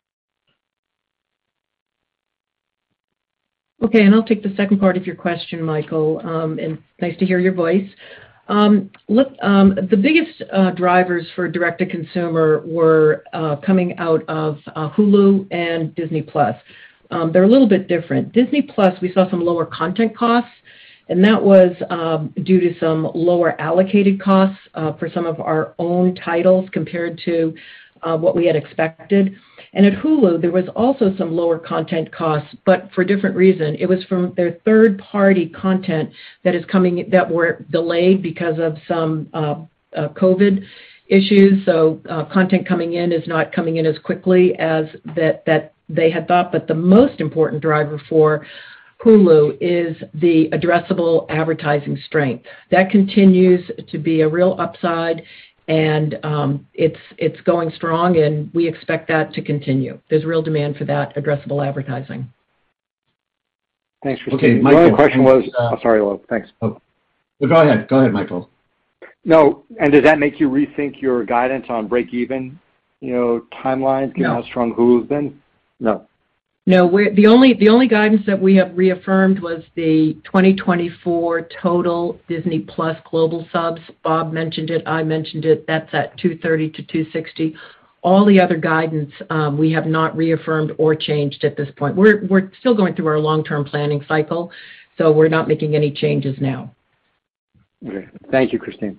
Speaker 4: Okay, and I'll take the second part of your question, Michael, um, and nice to hear your voice. Um, look, um, the biggest uh, drivers for direct-to-consumer were uh, coming out of uh, Hulu and Disney Plus. Um, they're a little bit different. Disney Plus, we saw some lower content costs, and that was um, due to some lower allocated costs uh, for some of our own titles compared to uh, what we had expected. And at Hulu, there was also some lower content costs, but for a different reason. It was from their third-party content that is coming, that were delayed because of some uh, uh, COVID issues. So uh, content coming in is not coming in as quickly as that, that they had thought. But the most important driver for Hulu is the addressable advertising strength. That continues to be a real upside. and um, it's it's going strong, and we expect that to continue. There's real demand for that addressable advertising.
Speaker 8: Thanks, Christine.
Speaker 2: Okay,
Speaker 8: the
Speaker 2: Michael,
Speaker 8: only question was,
Speaker 2: uh,
Speaker 8: oh, sorry, Lo, thanks.
Speaker 2: Oh, well, go ahead. Go ahead, Michael.
Speaker 8: No, and does that make you rethink your guidance on break-even, you know, timelines, given
Speaker 4: No.
Speaker 8: how strong Hulu's been? No.
Speaker 4: No, we're, the only the only guidance that we have reaffirmed was the twenty twenty-four total Disney Plus global subs. Bob mentioned it. I mentioned it. That's at two thirty to two sixty. All the other guidance um, we have not reaffirmed or changed at this point. We're we're still going through our long-term planning cycle, so we're not making any changes now.
Speaker 8: Okay. Thank you, Christine.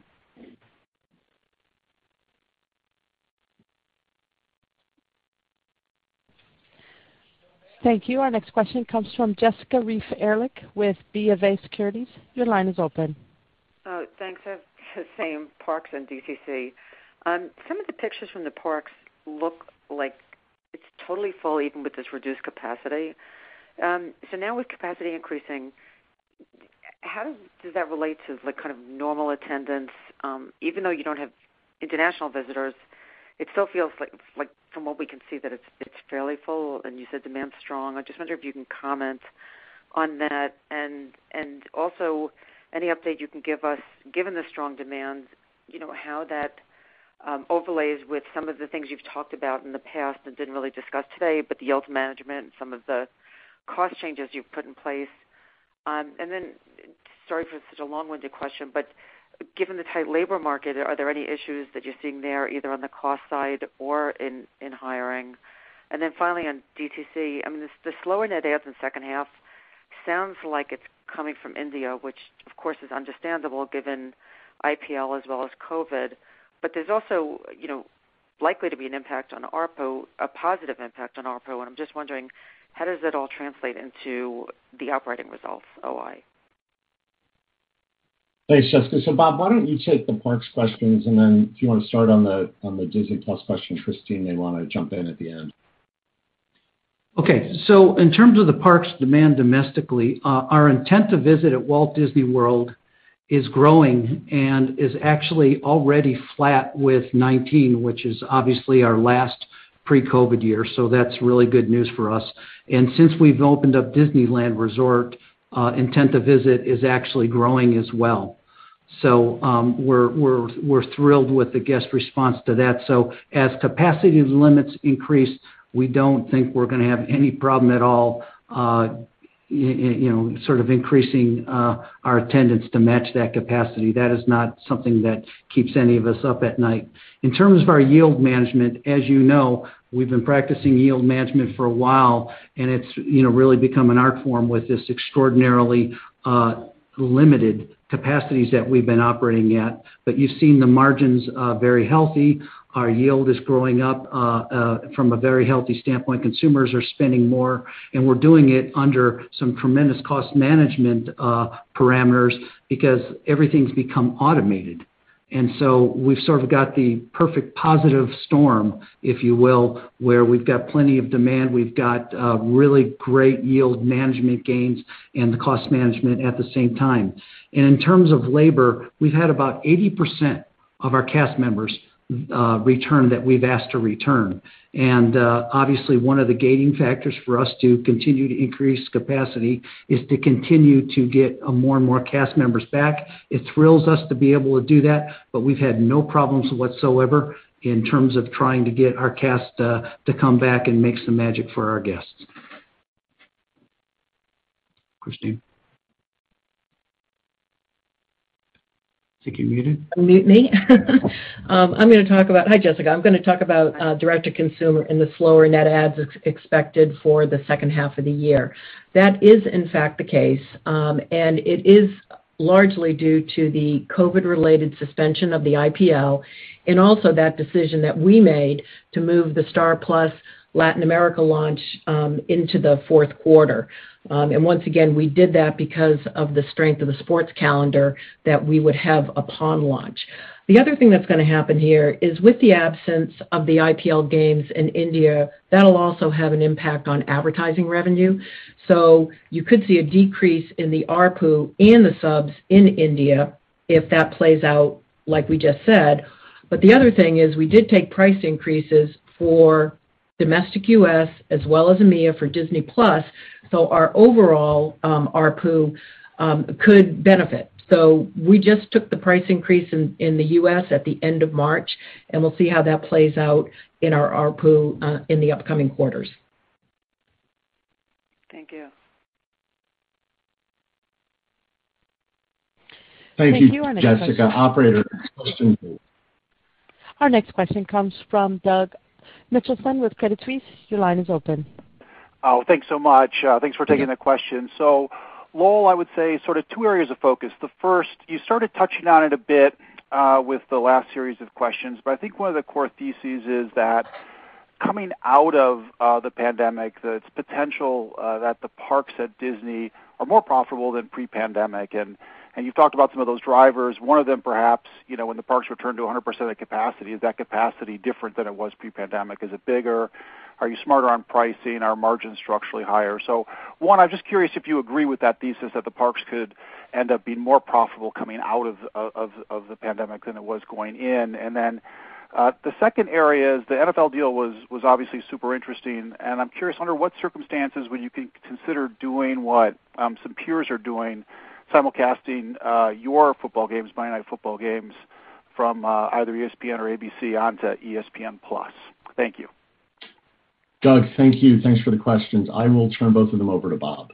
Speaker 1: Thank you. Our next question comes from Jessica Reif Ehrlich with B of A Securities. Your line is open.
Speaker 9: Oh, thanks. I have the same parks and D T C. Um, some of the pictures from the parks look like it's totally full, even with this reduced capacity. Um, so now with capacity increasing, how does, does that relate to like kind of normal attendance? Um, even though you don't have international visitors, it still feels like, like from what we can see, that it's it's fairly full. And you said demand's strong. I just wonder if you can comment on that, and and also any update you can give us, given the strong demand, you know, how that um, overlays with some of the things you've talked about in the past and didn't really discuss today, but the yield management and some of the cost changes you've put in place. Um, and then, sorry for such a long-winded question, but given the tight labor market, are there any issues that you're seeing there, either on the cost side or in, in hiring? And then finally on D T C, I mean, this, the slower net adds in the second half sounds like it's coming from India, which of course is understandable given I P L as well as COVID. But there's also, you know, likely to be an impact on A R P U, a positive impact on A R P U, and I'm just wondering, how does that all translate into the operating results, O I?
Speaker 2: Thanks, Jessica. So, Bob, why don't you take the parks questions, and then if you want to start on the on the Disney Plus question, Christine may want to jump in at the end.
Speaker 6: Okay, so in terms of the parks demand domestically, uh, our intent to visit at Walt Disney World is growing and is actually already flat with nineteen, which is obviously our last pre-COVID year, so that's really good news for us. And since we've opened up Disneyland Resort, uh, intent to visit is actually growing as well. So um, we're, we're, we're thrilled with the guest response to that. So as capacity limits increase, we don't think we're going to have any problem at all, uh, you, you know, sort of increasing uh, our attendance to match that capacity. That is not something that keeps any of us up at night. In terms of our yield management, as you know, we've been practicing yield management for a while, and it's, you know, really become an art form with this extraordinarily uh, limited capacities that we've been operating at. But you've seen the margins uh, very healthy. Our yield is growing up uh, uh, from a very healthy standpoint. Consumers are spending more, and we're doing it under some tremendous cost management uh, parameters because everything's become automated. And so we've sort of got the perfect positive storm, if you will, where we've got plenty of demand, we've got uh, really great yield management gains and the cost management at the same time. And in terms of labor, we've had about eighty percent of our cast members uh, return that we've asked to return. And uh, obviously one of the gating factors for us to continue to increase capacity is to continue to get uh, more and more cast members back. It thrills us to be able to do that, but we've had no problems whatsoever in terms of trying to get our cast uh, to come back and make some magic for our guests. Christine? I think you're muted.
Speaker 4: Mute me. um, I'm going to talk about, hi Jessica, I'm going to talk about uh, direct-to-consumer and the slower net adds ex- expected for the second half of the year. That is in fact the case, um, and it is largely due to the COVID-related suspension of the I P L and also that decision that we made to move the Star Plus Latin America launch um, into the fourth quarter. Um, and once again, we did that because of the strength of the sports calendar that we would have upon launch. The other thing that's going to happen here is with the absence of the I P L games in India, that'll also have an impact on advertising revenue. So you could see a decrease in the A R P U and the subs in India if that plays out like we just said. But the other thing is we did take price increases for domestic U S as well as EMEA for Disney Plus, so our overall um, A R P U um, could benefit. So we just took the price increase in, in the U S at the end of March, and we'll see how that plays out in our A R P U uh, in the upcoming quarters.
Speaker 9: Thank you.
Speaker 2: Thank,
Speaker 1: Thank
Speaker 2: you,
Speaker 1: you.
Speaker 2: Jessica.
Speaker 1: Question.
Speaker 2: Operator, next question, please.
Speaker 1: Our next question comes from Doug Mitchelson with Credit Suisse. Your line is open.
Speaker 10: Oh, thanks so much. Uh, thanks for taking the question. So, Lowell, I would say sort of two areas of focus. The first, you started touching on it a bit uh, with the last series of questions, but I think one of the core theses is that coming out of uh, the pandemic, that it's potential uh, that the parks at Disney are more profitable than pre-pandemic. And And you've talked about some of those drivers. One of them, perhaps, you know, when the parks return to one hundred percent of capacity, is that capacity different than it was pre-pandemic? Is it bigger? Are you smarter on pricing? Are margins structurally higher? So, one, I'm just curious if you agree with that thesis that the parks could end up being more profitable coming out of of, of the pandemic than it was going in. And then uh, the second area is the N F L deal was was obviously super interesting, and I'm curious under what circumstances would you consider doing what um, some peers are doing, simulcasting uh, your football games, Monday Night Football games, from uh, either E S P N or A B C onto E S P N Plus. Thank you.
Speaker 2: Doug, thank you. Thanks for the questions. I will turn both of them over to Bob.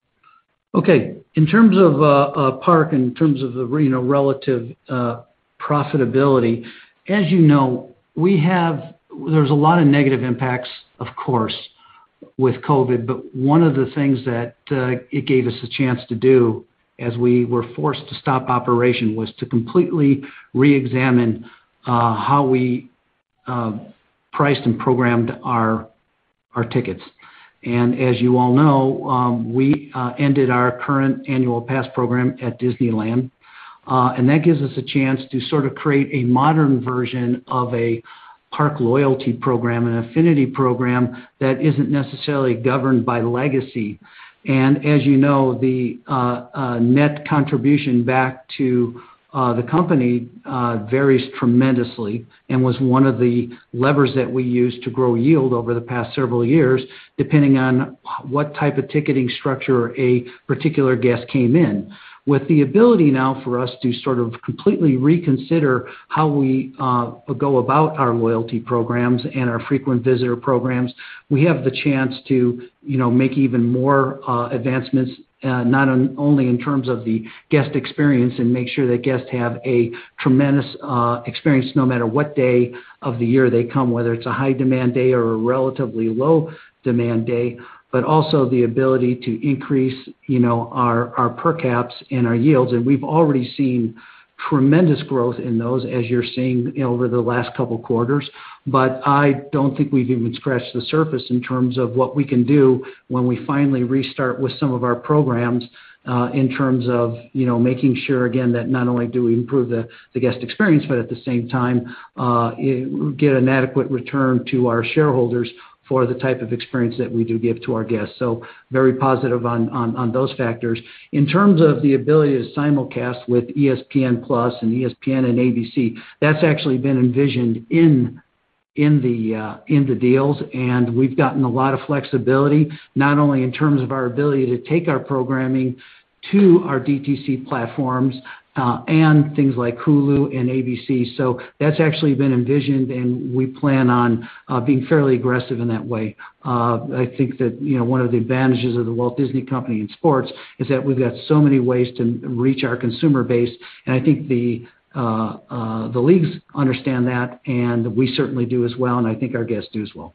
Speaker 6: Okay. In terms of uh, uh, park, in terms of the you know relative uh, profitability, as you know, we have there's a lot of negative impacts, of course, with COVID. But one of the things that uh, it gave us a chance to do, as we were forced to stop operation, was to completely re-examine uh, how we uh, priced and programmed our our tickets. And as you all know, um, we uh, ended our current annual pass program at Disneyland, uh, and that gives us a chance to sort of create a modern version of a park loyalty program, an affinity program that isn't necessarily governed by legacy. And as you know, the uh, uh, net contribution back to uh, the company uh, varies tremendously and was one of the levers that we used to grow yield over the past several years, depending on what type of ticketing structure a particular guest came in. With the ability now for us to sort of completely reconsider how we uh, go about our loyalty programs and our frequent visitor programs, we have the chance to, you know, make even more uh, advancements, uh, not on, only in terms of the guest experience and make sure that guests have a tremendous uh, experience no matter what day of the year they come, whether it's a high demand day or a relatively low demand day, but also the ability to increase, you know, our, our per caps and our yields. And we've already seen tremendous growth in those, as you're seeing, you know, over the last couple quarters. But I don't think we've even scratched the surface in terms of what we can do when we finally restart with some of our programs uh, in terms of, you know, making sure, again, that not only do we improve the, the guest experience, but at the same time uh, get an adequate return to our shareholders for the type of experience that we do give to our guests. So very positive on, on, on those factors. In terms of the ability to simulcast with E S P N Plus and E S P N and A B C, that's actually been envisioned in in the uh, in the deals, and we've gotten a lot of flexibility, not only in terms of our ability to take our programming to our D T C platforms, Uh, and things like Hulu and A B C. So that's actually been envisioned, and we plan on uh, being fairly aggressive in that way. Uh, I think that, you know, one of the advantages of the Walt Disney Company in sports is that we've got so many ways to reach our consumer base, and I think the uh, uh, the leagues understand that, and we certainly do as well, and I think our guests do as well.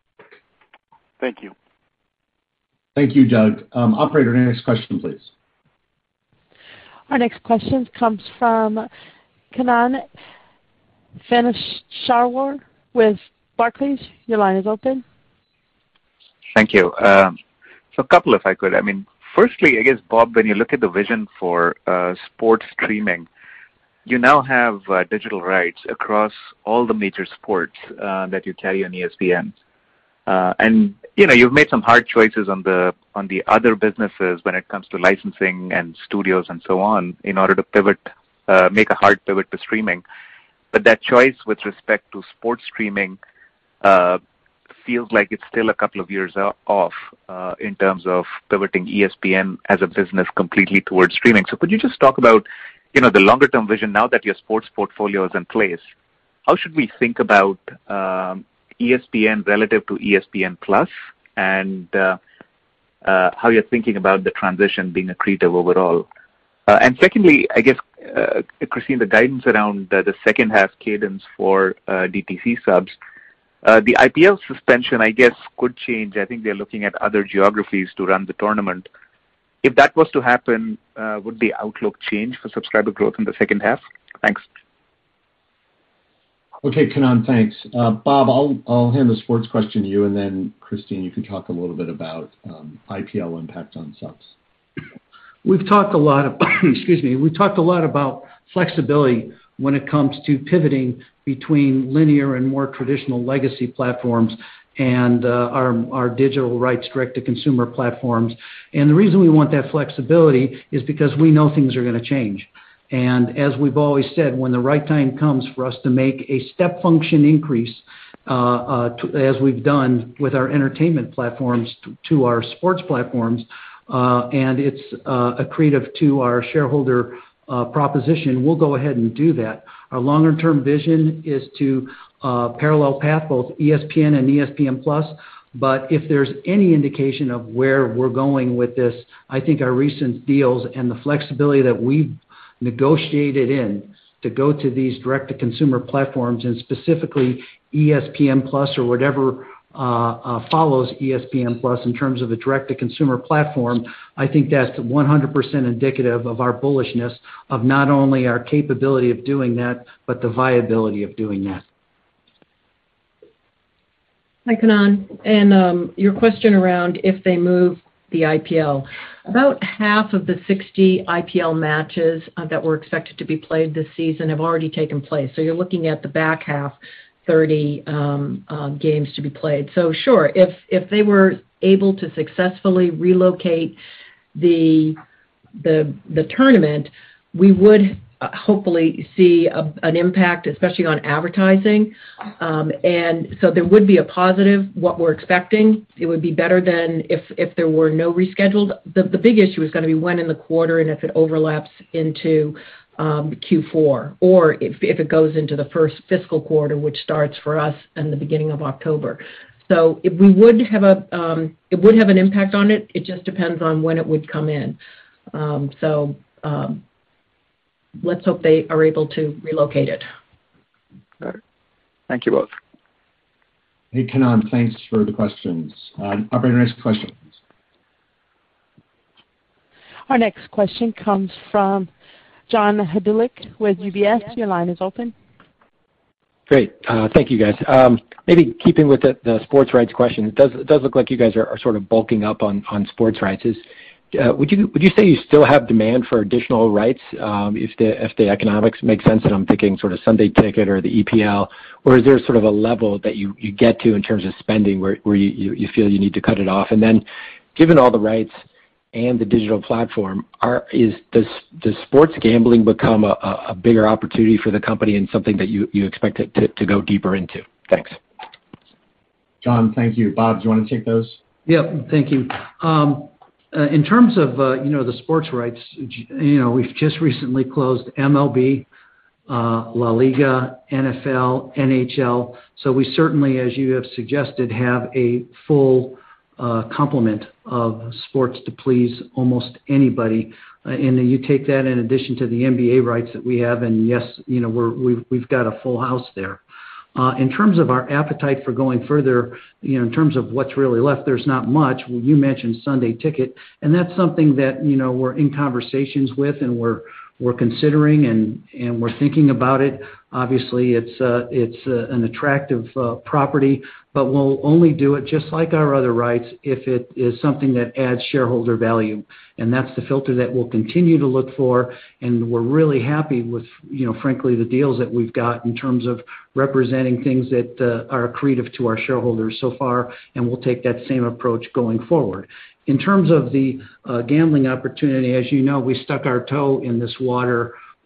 Speaker 10: Thank you.
Speaker 2: Thank you, Doug. Um, operator, next question, please.
Speaker 1: Our next question comes from Kannan Venkateshwar with Barclays. Your line is open.
Speaker 11: Thank you. Um, so a couple, if I could. I mean, firstly, I guess, Bob, when you look at the vision for uh, sports streaming, you now have uh, digital rights across all the major sports uh, that you carry on E S P N. Uh, and, you know, you've made some hard choices on the on the other businesses when it comes to licensing and studios and so on in order to pivot, uh, make a hard pivot to streaming. but that choice with respect to sports streaming uh, feels like it's still a couple of years off uh, in terms of pivoting E S P N as a business completely towards streaming. So could you just talk about, you know, the longer term vision now that your sports portfolio is in place? How should we think about um, E S P N relative to E S P N Plus, and uh, uh, how you're thinking about the transition being accretive overall? Uh, and secondly, I guess, uh, Christine, the guidance around uh, the second half cadence for uh, D T C subs, uh, the I P L suspension, I guess, could change. I think they're looking at other geographies to run the tournament. If that was to happen, uh, would the outlook change for subscriber growth in the second half? Thanks.
Speaker 2: Okay, Kannan, thanks. Uh, Bob, I'll, I'll hand the sports question to you, and then Christine, you could talk a little bit about um, I P L impact on subs.
Speaker 6: We've talked a lot about, excuse me, we've talked a lot about flexibility when it comes to pivoting between linear and more traditional legacy platforms and uh, our, our digital rights direct-to-consumer platforms. And the reason we want that flexibility is because we know things are going to change. And as we've always said, when the right time comes for us to make a step function increase, uh, uh, to, as we've done with our entertainment platforms to, to our sports platforms, uh, and it's uh, accretive to our shareholder uh, proposition, we'll go ahead and do that. Our longer-term vision is to uh, parallel path both E S P N and E S P N Plus. But if there's any indication of where we're going with this, I think our recent deals and the flexibility that we've negotiated in to go to these direct-to-consumer platforms, and specifically E S P N Plus or whatever uh, uh, follows E S P N Plus in terms of a direct-to-consumer platform, I think that's one hundred percent indicative of our bullishness of not only our capability of doing that, but the viability of doing that.
Speaker 4: Hi, Kannan. And um, your question around if they move the I P L. About half of the sixty I P L matches uh, that were expected to be played this season have already taken place. So you're looking at the back half, thirty um, uh, games to be played. So sure, if if they were able to successfully relocate the the the tournament, we would uh, hopefully see a, an impact, especially on advertising. Um, and so there would be a positive, what we're expecting. It would be better than if, if there were no rescheduled. The, the big issue is going to be when in the quarter and if it overlaps into um, Q four, or if, if it goes into the first fiscal quarter, which starts for us in the beginning of October. So if we would have a, um, it would have an impact on it. It just depends on when it would come in. Um, so um, let's hope they are able to relocate it.
Speaker 11: Got it. Thank you both.
Speaker 2: Hey, Kannan, thanks for the questions. Uh, operator, next question, please.
Speaker 1: Our next question comes from John Hodulik with U B S. Your line is open.
Speaker 12: Great. Uh, thank you, guys. Um, maybe keeping with the, the sports rights question, it does, it does look like you guys are, are sort of bulking up on, on sports rights. Is, uh, would you would you say you still have demand for additional rights um, if the if the economics make sense? And I'm thinking sort of Sunday Ticket or the E P L, or is there sort of a level that you, you get to in terms of spending where, where you, you, you feel you need to cut it off? And then, given all the rights and the digital platform, are is does does sports gambling become a, a bigger opportunity for the company and something that you, you expect it to, to go deeper into? Thanks.
Speaker 2: John, thank you. Bob, do you want to take those?
Speaker 6: Yep, thank you. Um, uh, in terms of uh, you know the sports rights, you know we've just recently closed M L B, uh, La Liga, N F L, N H L. So we certainly, as you have suggested, have a full Uh, complement of sports to please almost anybody, uh, and you take that in addition to the N B A rights that we have, and yes, you know we're, we've we've got a full house there. Uh, in terms of our appetite for going further, you know, in terms of what's really left, there's not much. Well, you mentioned Sunday Ticket, and that's something that you know we're in conversations with, and we're we're considering and, and we're thinking about it. Obviously, it's uh, it's uh, an attractive uh, property, but we'll only do it just like our other rights if it is something that adds shareholder value, and that's the filter that we'll continue to look for. And we're really happy with, you know, frankly, the deals that we've got in terms of representing things that uh, are accretive to our shareholders so far, and we'll take that same approach going forward. In terms of the uh, gambling opportunity, as you know, we stuck our toe in this water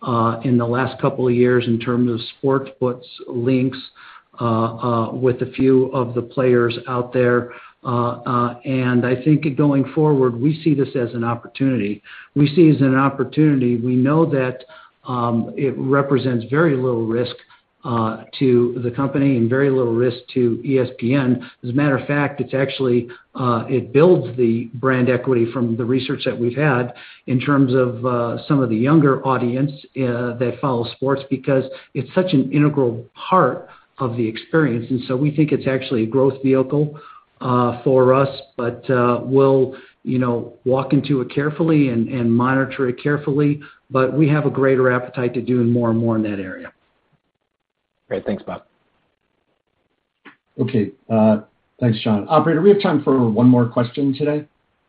Speaker 6: uh, in the last couple of years in terms of sports books links uh, uh, with a few of the players out there. Uh, uh, and I think going forward, we see this as an opportunity. We see it as an opportunity. We know that um, it represents very little risk uh, to the company and very little risk to E S P N. As a matter of fact, it's actually uh, it builds the brand equity from the research that we've had in terms of uh, some of the younger audience uh, that follow sports, because it's such an integral part of the experience. And so we think it's actually a growth vehicle uh, for us, but uh, we'll you know walk into it carefully and, and monitor it carefully. But we have a greater appetite to doing more and more in that area.
Speaker 12: Great. Thanks, Bob.
Speaker 2: Okay. Uh, thanks, John. Operator, we have time for one more question today.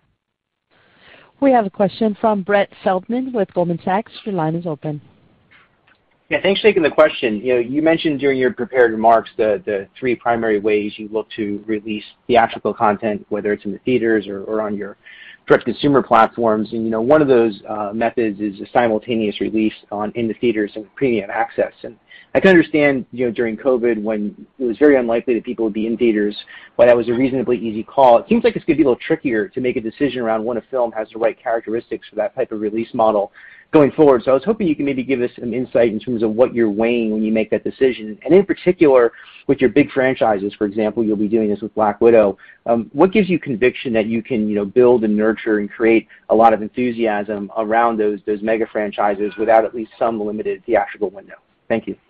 Speaker 1: We have a question from Brett Feldman with Goldman Sachs. Your line is open.
Speaker 13: Yeah, thanks for taking the question. You know, you mentioned during your prepared remarks the, the three primary ways you look to release theatrical content, whether it's in the theaters or, or on your direct-to-consumer platforms. And, you know, one of those uh, methods is a simultaneous release on in the theaters and premium access. And I can understand, you know, during COVID when it was very unlikely that people would be in theaters, why that was a reasonably easy call. It seems like it's going to be a little trickier to make a decision around when a film has the right characteristics for that type of release model going forward. So I was hoping you can maybe give us some insight in terms of what you're weighing when you make that decision. And in particular, with your big franchises, for example, you'll be doing this with Black Widow. Um, what gives you conviction that you can, you know, build and nurture and create a lot of enthusiasm around those those mega franchises without at least some limited theatrical window? Thank you.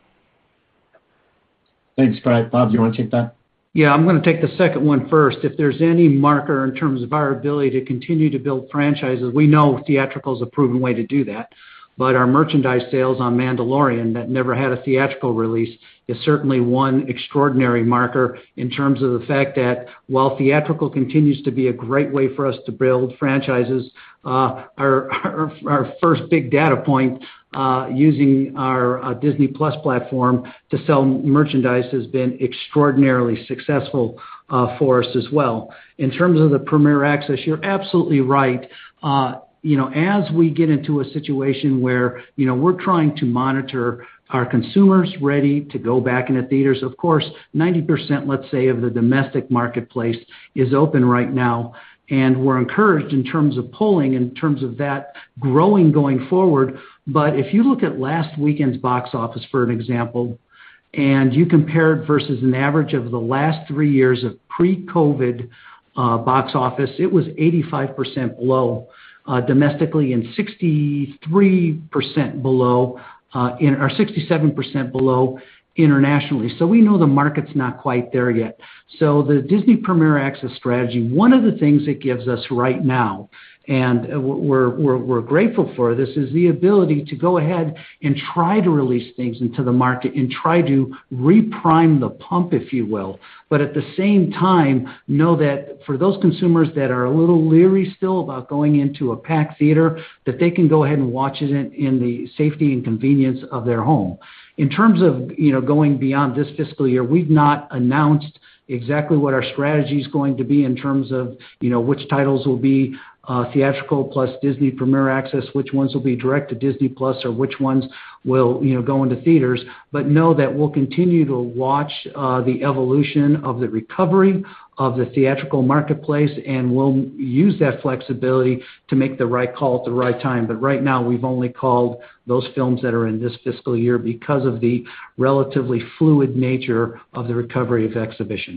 Speaker 2: Thanks, Brett. Bob, do you want to take that?
Speaker 6: Yeah, I'm going to take the second one first. If there's any marker in terms of our ability to continue to build franchises, we know theatrical is a proven way to do that. But our merchandise sales on Mandalorian that never had a theatrical release is certainly one extraordinary marker in terms of the fact that while theatrical continues to be a great way for us to build franchises, uh, our, our, our first big data point uh, using our uh, Disney Plus platform to sell merchandise has been extraordinarily successful uh, for us as well. In terms of the Premier Access, you're absolutely right. Uh, You know, as we get into a situation where, you know, we're trying to monitor our consumers ready to go back into theaters. Of course, ninety percent, let's say, of the domestic marketplace is open right now. And we're encouraged in terms of polling, in terms of that growing going forward. But if you look at last weekend's box office, for an example, and you compare it versus an average of the last three years of pre-COVID uh, box office, it was eighty-five percent below. Uh, domestically and sixty-three percent below, uh, in, or sixty-seven percent below internationally. So we know the market's not quite there yet. So the Disney Premier Access strategy, one of the things it gives us right now, and we're, we're, we're grateful for this, is the ability to go ahead and try to release things into the market and try to reprime the pump, if you will. But at the same time, know that for those consumers that are a little leery still about going into a packed theater, that they can go ahead and watch it in, in the safety and convenience of their home. In terms of, you know, going beyond this fiscal year, we've not announced exactly what our strategy is going to be in terms of, you know, which titles will be uh, theatrical plus Disney Premier Access, which ones will be direct to Disney Plus, or which ones will, you know, go into theaters. But know that we'll continue to watch uh, the evolution of the recovery of the theatrical marketplace, and we'll use that flexibility to make the right call at the right time. But right now, we've only called those films that are in this fiscal year because of the relatively fluid nature of the recovery of exhibition.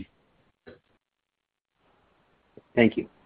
Speaker 13: Thank you.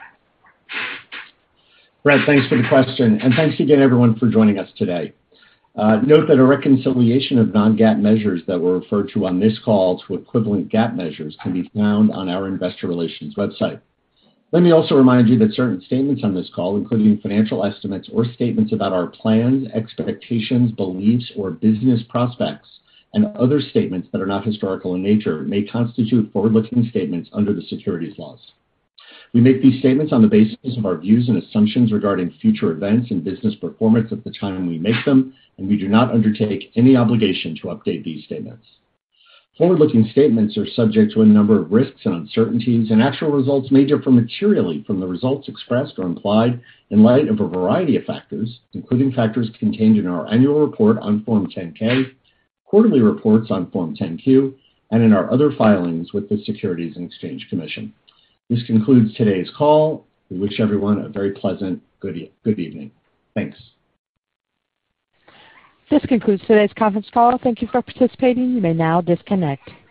Speaker 2: Brett, thanks for the question, and thanks again, everyone, for joining us today. Uh, note that a reconciliation of non-GAAP measures that were referred to on this call to equivalent GAAP measures can be found on our Investor Relations website. Let me also remind you that certain statements on this call, including financial estimates or statements about our plans, expectations, beliefs, or business prospects, and other statements that are not historical in nature, may constitute forward-looking statements under the securities laws. We make these statements on the basis of our views and assumptions regarding future events and business performance at the time we make them, and we do not undertake any obligation to update these statements. Forward-looking statements are subject to a number of risks and uncertainties, and actual results may differ materially from the results expressed or implied in light of a variety of factors, including factors contained in our annual report on Form ten K, quarterly reports on Form ten Q, and in our other filings with the Securities and Exchange Commission. This concludes today's call. We wish everyone a very pleasant good, e- good evening. Thanks.
Speaker 1: This concludes today's conference call. Thank you for participating. You may now disconnect.